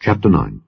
Chapter 9.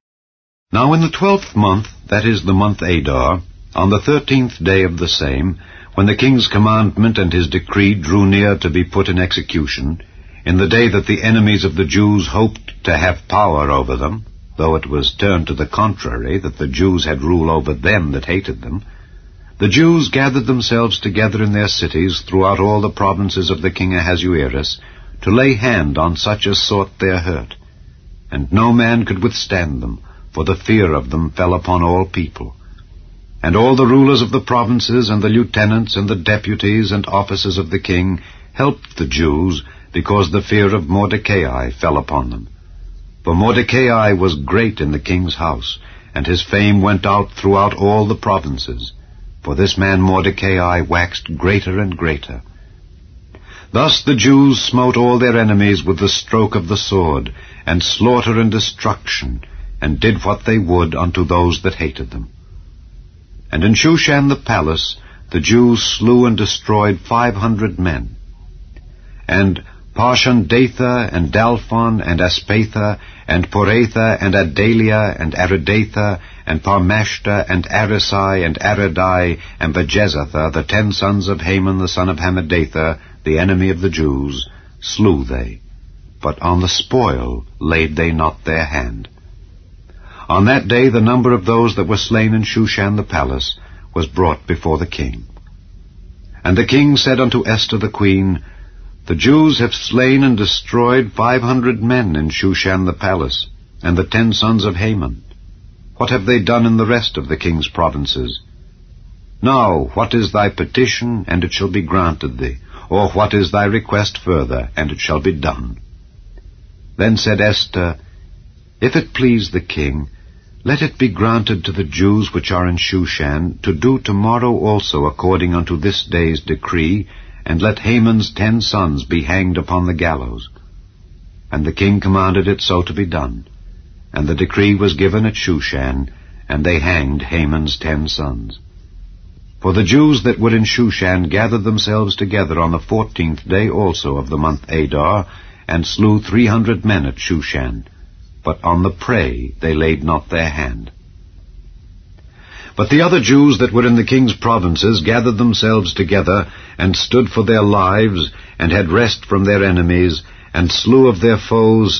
Now in the 12th month, that is the month Adar, on the 13th day of the same, when the king's commandment and his decree drew near to be put in execution, in the day that the enemies of the Jews hoped to have power over them, though it was turned to the contrary, that the Jews had rule over them that hated them, the Jews gathered themselves together in their cities throughout all the provinces of the king Ahasuerus, to lay hand on such as sought their hurt. And no man could withstand them, for the fear of them fell upon all people. And all the rulers of the provinces, and the lieutenants, and the deputies, and officers of the king helped the Jews, because the fear of Mordecai fell upon them. For Mordecai was great in the king's house, and his fame went out throughout all the provinces. For this man Mordecai waxed greater and greater. Thus the Jews smote all their enemies with the stroke of the sword, and slaughter and destruction, and did what they would unto those that hated them. And in Shushan the palace the Jews slew and destroyed 500 men. And Parshandatha, and Dalphon, and Aspatha, and Poratha, and Adalia, and Aridatha, and Parmashta, and Arisai, and Aradai, and Bajezatha, the 10 sons of Haman the son of Hammedatha, the enemy of the Jews, slew they. But on the spoil laid they not their hand. On that day the number of those that were slain in Shushan the palace was brought before the king. And the king said unto Esther the queen, The Jews have slain and destroyed 500 men in Shushan the palace, and the 10 sons of Haman. What have they done in the rest of the king's provinces? Now, what is thy petition, and it shall be granted thee? Or what is thy request further, and it shall be done? Then said Esther, If it please the king, let it be granted to the Jews which are in Shushan to do tomorrow also according unto this day's decree, and let Haman's 10 sons be hanged upon the gallows. And the king commanded it so to be done. And the decree was given at Shushan, and they hanged Haman's 10 sons. For the Jews that were in Shushan gathered themselves together on the 14th day also of the month Adar, and slew 300 men at Shushan. But on the prey they laid not their hand. But the other Jews that were in the king's provinces gathered themselves together, and stood for their lives, and had rest from their enemies, and slew of their foes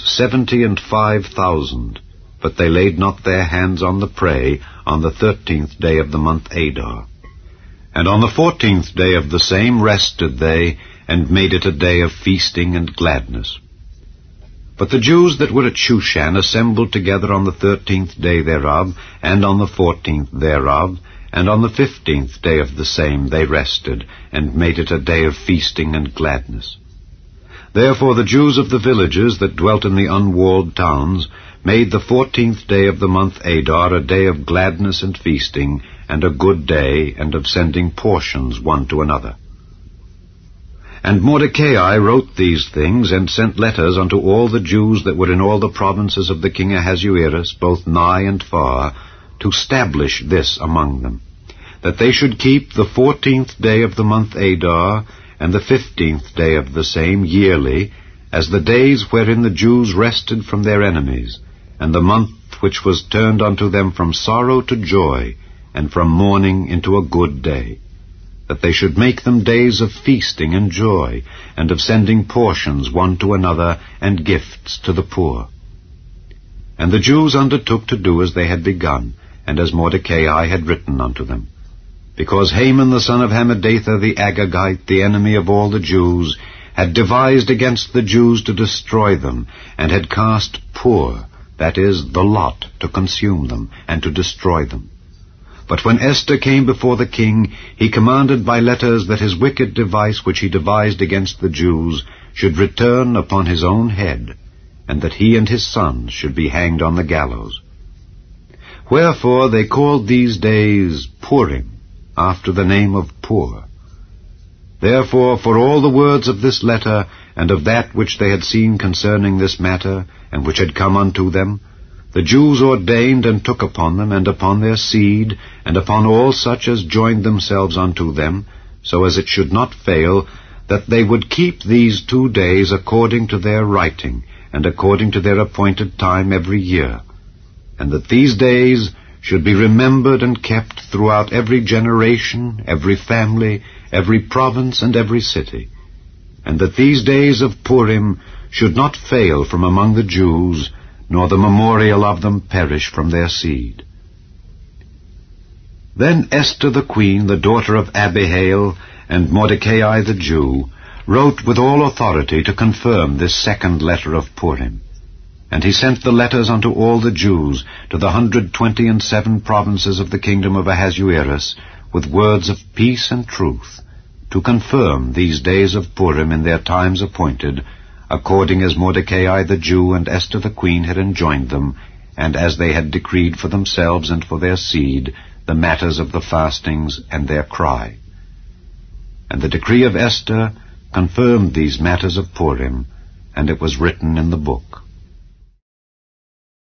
75,000. But they laid not their hands on the prey on the 13th day of the month Adar. And on the 14th day of the same rested they, and made it a day of feasting and gladness. But the Jews that were at Shushan assembled together on the 13th day thereof, and on the 14th thereof, and on the 15th day of the same they rested, and made it a day of feasting and gladness. Therefore the Jews of the villages that dwelt in the unwalled towns made the 14th day of the month Adar a day of gladness and feasting, and a good day, and of sending portions one to another. And Mordecai wrote these things, and sent letters unto all the Jews that were in all the provinces of the king Ahasuerus, both nigh and far, to stablish this among them, that they should keep the 14th day of the month Adar, and the 15th day of the same yearly, as the days wherein the Jews rested from their enemies, and the month which was turned unto them from sorrow to joy, and from mourning into a good day, that they should make them days of feasting and joy, and of sending portions one to another, and gifts to the poor. And the Jews undertook to do as they had begun, and as Mordecai had written unto them. Because Haman the son of Hammedatha the Agagite, the enemy of all the Jews, had devised against the Jews to destroy them, and had cast pur, that is, the lot, to consume them, and to destroy them. But when Esther came before the king, he commanded by letters that his wicked device which he devised against the Jews should return upon his own head, and that he and his sons should be hanged on the gallows. Wherefore they called these days Purim, after the name of Pur. Therefore, for all the words of this letter, and of that which they had seen concerning this matter, and which had come unto them, the Jews ordained and took upon them, and upon their seed, and upon all such as joined themselves unto them, so as it should not fail, that they would keep these 2 days according to their writing, and according to their appointed time every year, and that these days should be remembered and kept throughout every generation, every family, every province, and every city, and that these days of Purim should not fail from among the Jews, nor the memorial of them perish from their seed. Then Esther the queen, the daughter of Abihail, and Mordecai the Jew, wrote with all authority to confirm this second letter of Purim. And he sent the letters unto all the Jews to the 127 provinces of the kingdom of Ahasuerus, with words of peace and truth, to confirm these days of Purim in their times appointed, according as Mordecai the Jew and Esther the queen had enjoined them, and as they had decreed for themselves and for their seed the matters of the fastings and their cry. And the decree of Esther confirmed these matters of Purim, and it was written in the book.